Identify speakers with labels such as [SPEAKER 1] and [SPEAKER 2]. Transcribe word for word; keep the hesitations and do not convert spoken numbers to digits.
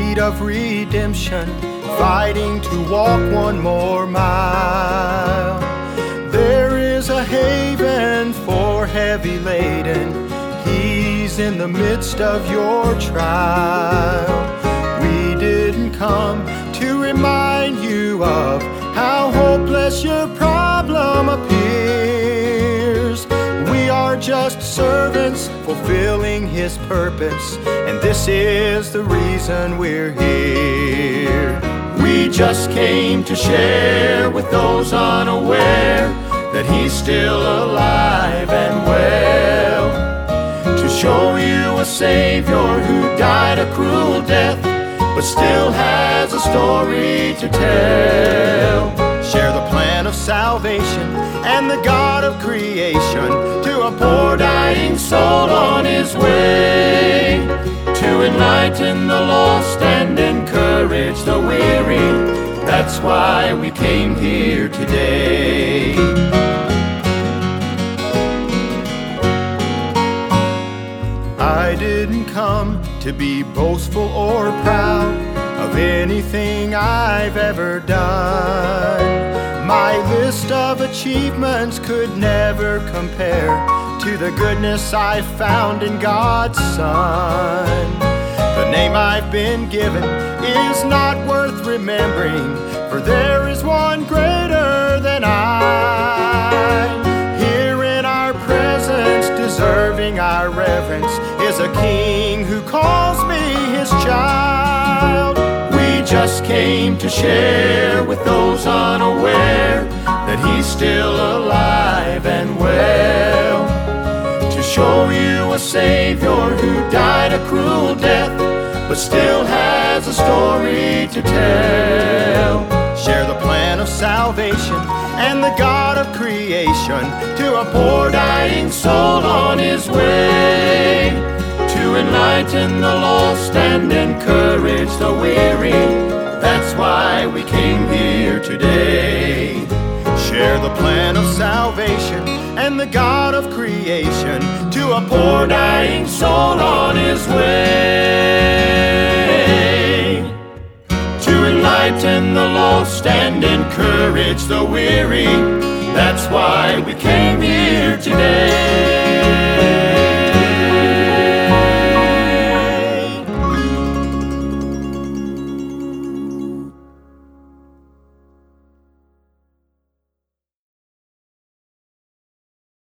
[SPEAKER 1] need of redemption, fighting to walk one more mile. There is a haven for heavy laden. He's in the midst of your trial. We didn't come to remind you of how hopeless your problem appears. We are just servants fulfilling His purpose, and this is the reason we're here. We just came to share with those unaware that He's still alive and well, to show you a Savior who died a cruel death but still has a story to tell. Share the plan of salvation and the God of creation to a poor dying soul on his way, to enlighten the lost and encourage the weary. That's why we came here today. I didn't come to be boastful or proud of anything I've ever done. My list of achievements could never compare to the goodness I found in God's Son. The name I've been given is not worth remembering, for there is one greater than I. Here in our presence, deserving our reverence, is a King who calls me His child. We just came to share with those unaware that He's still alive and well, to show you a Savior who died a cruel death but still has a story to tell. Share the plan of salvation and the God of creation to a poor dying soul on his way, to enlighten the lost and encourage the weary. That's why we came here today. Share the plan of salvation and the God of creation to a poor dying soul on his way, to enlighten the lost and encourage the weary. That's why we came here today.